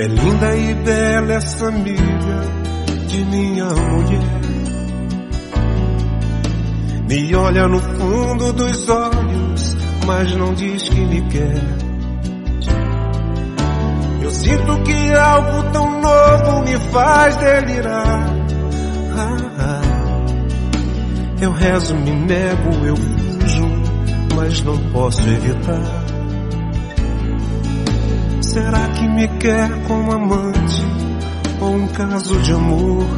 É linda e bela essa amiga de minha mulher. Me olha no fundo dos olhos, mas não diz que me quer. Eu sinto que algo tão novo me faz delirar. Eu rezo, me nego, eu fujo, mas não posso evitar. Será que me quer como amante ou um caso de amor?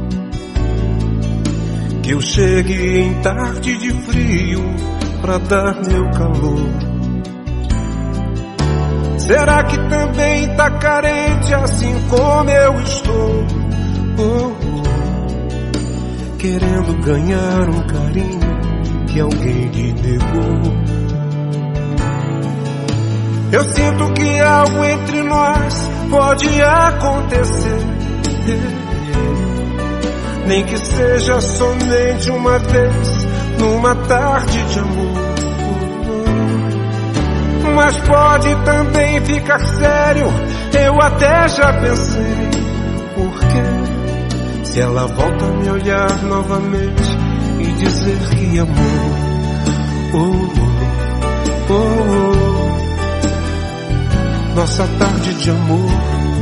Que eu chegue em tarde de frio pra dar meu calor. Será que também tá carente assim como eu estou? Querendo ganhar um carinho que alguém lhe negou. Eu sinto que algo entre nós pode acontecer, nem que seja somente uma vez, numa tarde de amor. Mas pode também ficar sério, eu até já pensei. Porque se ela volta a me olhar novamente e dizer que amor, nossa tarde de amor,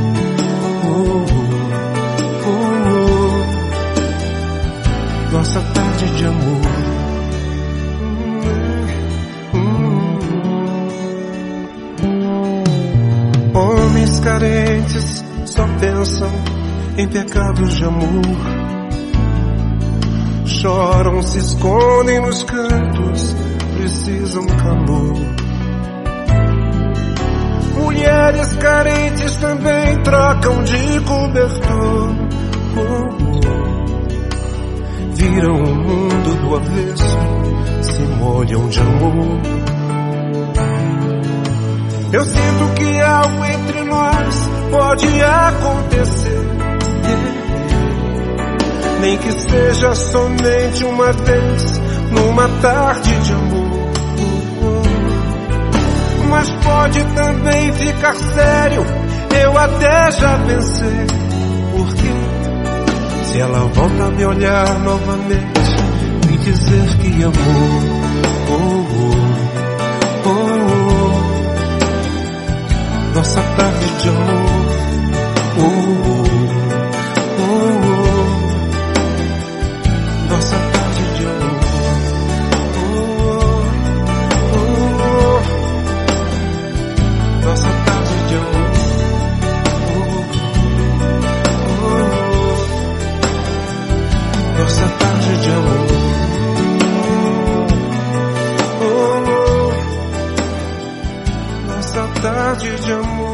nossa tarde de amor. Homens carentes só pensam em pecados de amor. Choram, se escondem nos cantos, precisam calor. Mulheres carentes também trocam de cobertor. Viram o mundo do avesso, se molham de amor. Eu sinto que algo entre nós pode acontecer, nem que seja somente uma vez, numa tarde de amor. Mas pode também ficar sério, eu até já pensei. Porque se ela volta a me olhar novamente e dizer que amor, nossa tarde de amor, nossa tarde de amor, nossa tarde de amor, nossa tarde de amor, nossa tarde de amor.